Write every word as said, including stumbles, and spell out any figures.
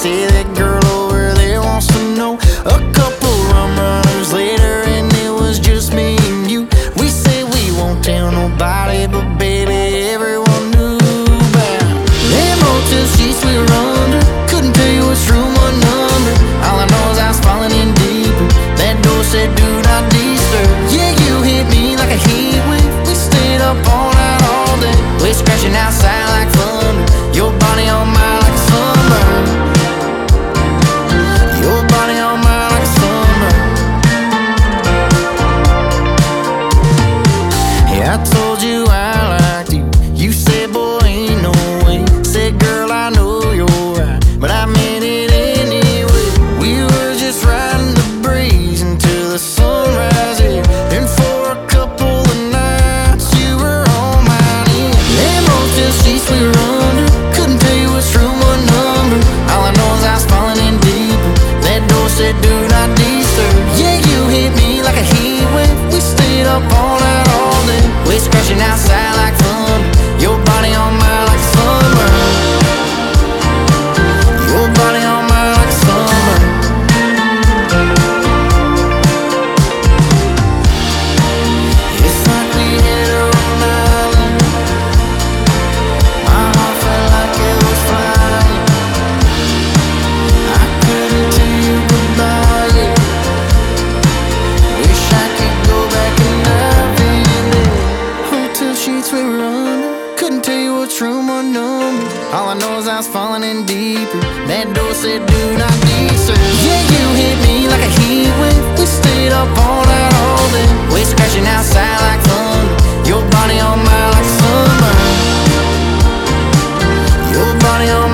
say that girl over there wants to know. A couple rum runners later and it was just me and you. We say we won't tell nobody, but baby, everyone knew about them hotel sheets we were under. Couldn't tell you which room or number. All I know is I was falling in deeper. That door said do not disturb. Yeah, you hit me like a heat wave. We stayed up all night, all day. We're scratching outside like thunder. Your body on mine like a sunburn. Your body on mine like a sunburn. Yeah, I told you I liked you. You said, boy, ain't no way. Said, girl, I know you're right, but I meant it anyway. We were just riding the breeze until the sunrise, yeah. And for a couple of nights you were on mine, yeah. Them hotel sheets we were under. Couldn't tell you which room or number. All I know is I was falling in deeper. That door said do not disturb. Yeah, you hit me like a heat wave. We stayed up all night, all day. We're scratching outside like thunder. Your body on mine like a sunburn. Your body on mine like a sunburn. It's like we hit a Rhode Island. My heart felt like it was flying. I couldn't tell you goodbye, yeah. Wish I could go back and dive in it. Hotel sheets we were under. Couldn't tell you which room or number. All I know is I was falling in deeper. That door said do not disturb. Yeah, you hit me like a heat wave. We stayed up all night, all day. We're scratching outside like thunder. Your body on mine like a sunburn. Your body on